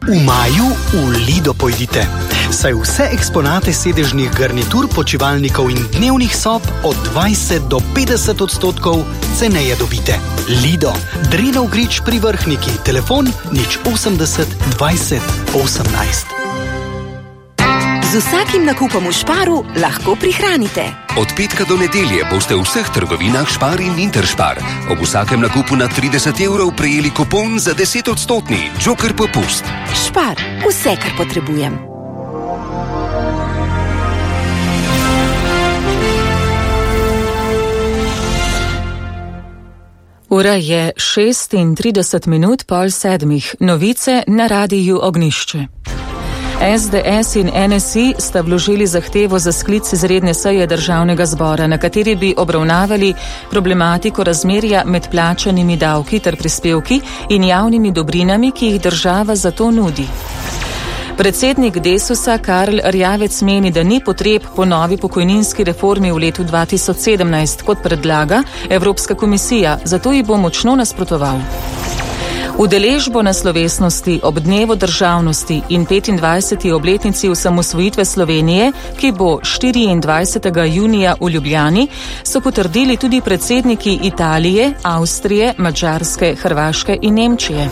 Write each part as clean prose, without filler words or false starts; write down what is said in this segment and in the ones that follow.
V maju v Lido pojdite, saj vse eksponate sedežnih garnitur, počivalnikov in dnevnih sob od 20 do 50% ceneje dobite. Lido, Drenov grič pri Vrhniki, telefon 080 20 18. Z vsakim nakupom v Sparu lahko prihranite. Od petka do nedelje boste v vseh trgovinah Spar in Interspar ob vsakem nakupu na 30 evrov prejeli kupon za 10-odstotni Joker popust. Spar, vse, kar potrebujem. Ura je 6:30, 6:30, novice na radiju Ognjišče. SDS in NSI sta vložili zahtevo za sklic izredne seje državnega zbora, na kateri bi obravnavali problematiko razmerja med plačanimi davki ter prispevki in javnimi dobrinami, ki jih država za to nudi. Predsednik Desusa Karl Erjavec meni, da ni potreb po novi pokojninski reformi v letu 2017, kot predlaga Evropska komisija, zato ji bo močno nasprotoval. Udeležbo na slovesnosti ob Dnevu državnosti in 25. obletnici osamosvojitve Slovenije, ki bo 24. junija v Ljubljani, so potrdili tudi predsedniki Italije, Avstrije, Madžarske, Hrvaške in Nemčije.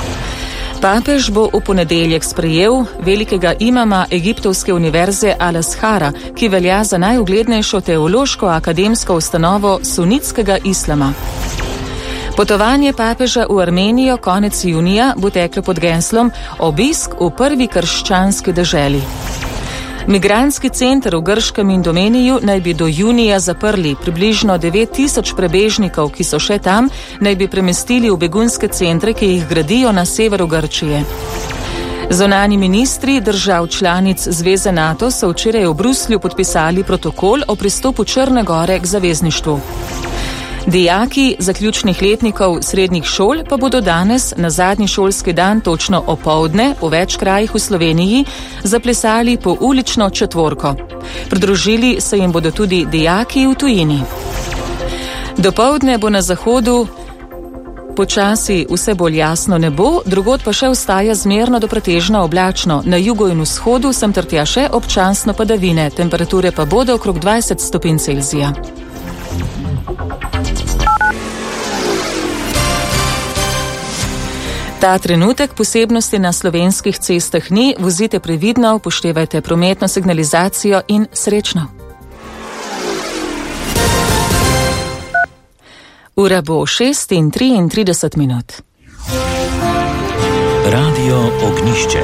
Papež bo v ponedeljek sprejel velikega imama Egiptovske univerze Al-Azhara, ki velja za najuglednejšo teološko-akademsko ustanovo sunitskega islama. Potovanje papeža v Armenijo konec junija bo teklo pod geslom Obisk v prvi krščanski deželi. Migrantski center v grškem Indomeniju naj bi do junija zaprli. Približno 9000 prebežnikov, ki so še tam, naj bi premestili v begunske centre, ki jih gradijo na severu Grčije. Zunanji ministri držav članic Zveze NATO so včeraj v Bruslju podpisali protokol o pristopu Črne Gore k zavezništvu. Dijaki zaključnih letnikov srednjih šol pa bodo danes na zadnji šolski dan točno opoldne v več krajih v Sloveniji zaplesali po ulično četvorko. Pridružili se jim bodo tudi dijaki v tujini. Dopoldne bo na zahodu počasi vse bolj jasno nebo, drugod pa še ostaja zmerno do pretežno oblačno. Na jugu in vzhodu sem ter tja še občasno padavine, temperature pa bodo okrog 20 stopinj Celzija. Ta trenutek posebnosti na slovenskih cestah ni, vozite previdno, upoštevajte prometno signalizacijo in srečno. Ura bo 6:33. Radio Ognjišče.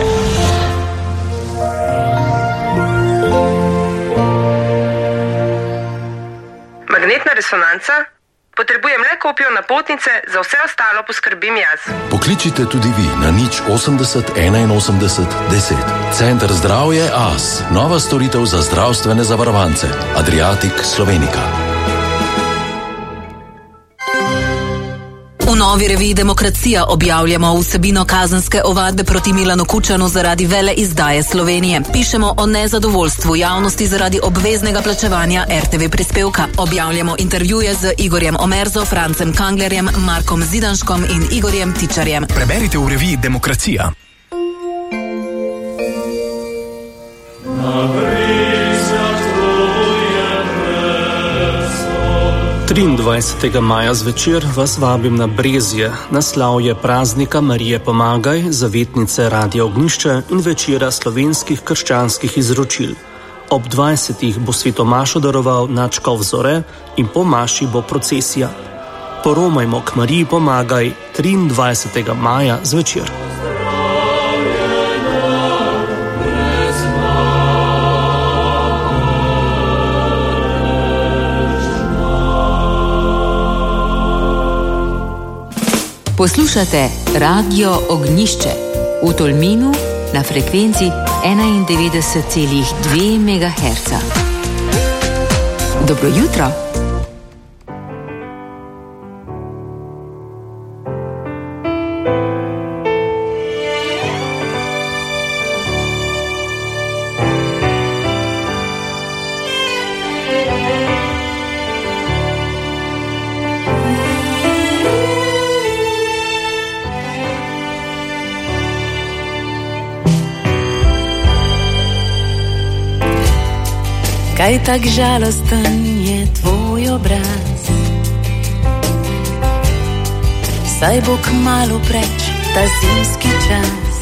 Magnetna resonanca? Potrebujem le kopijo napotnice, za vse ostalo poskrbim jaz. Pokličite tudi vi na 080 81 10. Center zdravje AS. Nova storitev za zdravstvene zavarovance. Adriatic Slovenica. V novi reviji Demokracija objavljamo vsebino kazenske ovadbe proti Milanu Kučanu zaradi vele izdaje Slovenije. Pišemo o nezadovoljstvu javnosti zaradi obveznega plačevanja RTV prispevka. Objavljamo intervjuje z Igorjem Omerzo, Francem Kanglerjem, Markom Zidanškom in Igorjem Tičarjem. Preberite v reviji Demokracija. 23. maja zvečer vas vabim na Brezje, na slavje praznika Marije Pomagaj, zavetnice Radia Ognjišče in večera slovenskih krščanskih izročil. Ob 20. bo svetomašo daroval nadškof Zore in po maši bo procesija. Poromajmo k Mariji Pomagaj 23. maja zvečer. Poslušate Radio Ognjišče v Tolminu na frekvenci 91,2 MHz. Dobro jutro. Kaj tak žalosten je tvoj obraz? Saj bo kmalu preč ta zimski čas,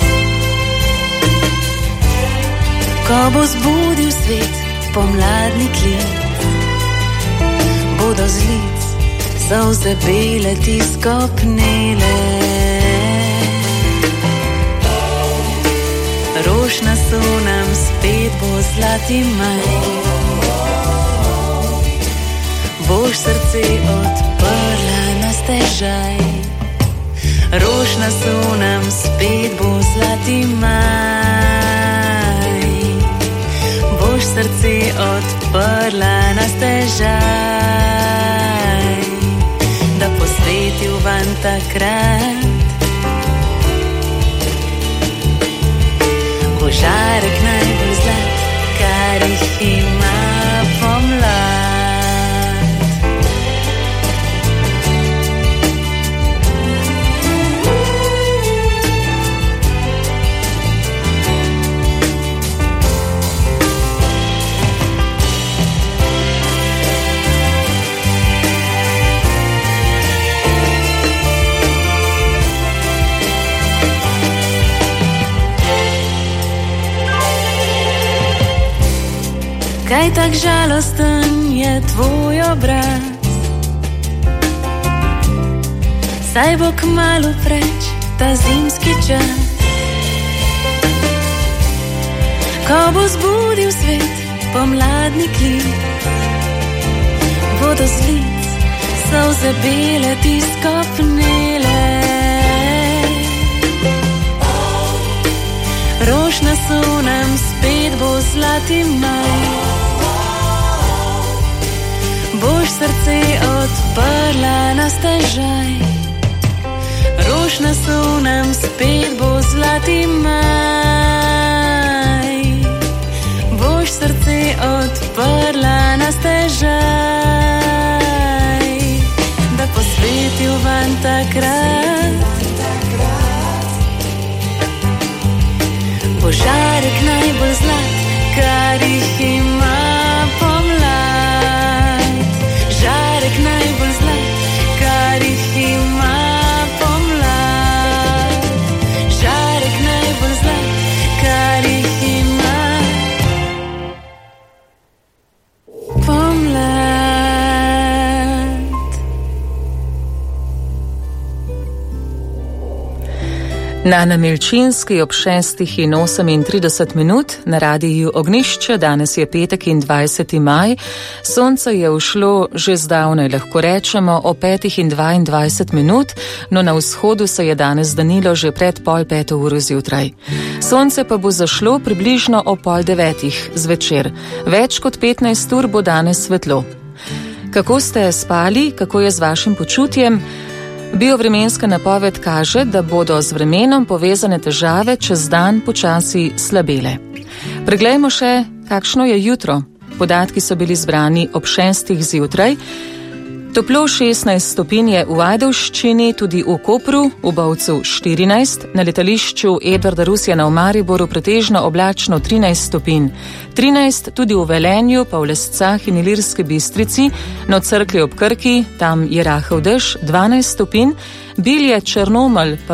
ko bo zbudil svet pomladni klet, bodo z lic solze bele ti skopnele. Rož na sonam spet bo zlati maj, boš srce odprla na stežaj. Rož na sonam spet bo zlati maj, boš srce odprla na stežaj, da posvetil van takrat bo žarek najbolj zlat, kar jih ima pomlad. Kaj tak žalosten je tvoj obraz? Saj bo kmalu preč ta zimski čas, ko bo zbudil svet pomladni klet, bodo z lic solze bele ti skopnele. Rož na sonam spet bo zlati maj, boš srce odprla na stežaj. Rož na sonam spet bo zlati maj, boš srce odprla na stežaj, da posvetil van takrat bo žarek najbolj zlat, kar jih ima pomlad. Žarek najbolj zlat, kar jih ima pomlad. Žarek najbolj zlat, kar jih ima pomlad. Nana Milčinski ob 6:38 na radiju Ognjišče. Danes je petek in 20. maj. Sonce je ušlo že zdavnaj, lahko rečemo o 5:22, no na vzhodu se je danes danilo že pred 8:30 zjutraj. Sonce pa bo zašlo približno o 8:30 zvečer. Več kot 15 ur bo danes svetlo. Kako ste spali, kako je z vašim počutjem? Biovremenska napoved kaže, da bodo z vremenom povezane težave čez dan počasi slabele. Preglejmo še, kakšno je jutro. Podatki so bili zbrani ob 6. zjutraj. Toplo 16 stopinj je v Ajdovščini, tudi v Kopru, v Bovcu 14, na letališču Edvarda Rusjana v Mariboru pretežno oblačno 13 stopinj, 13 tudi v Velenju, pa v Lescah in Ilirski Bistrici, na Cerklji ob Krki, tam je rahel dež 12 stopinj, Bilje, Črnomelj pa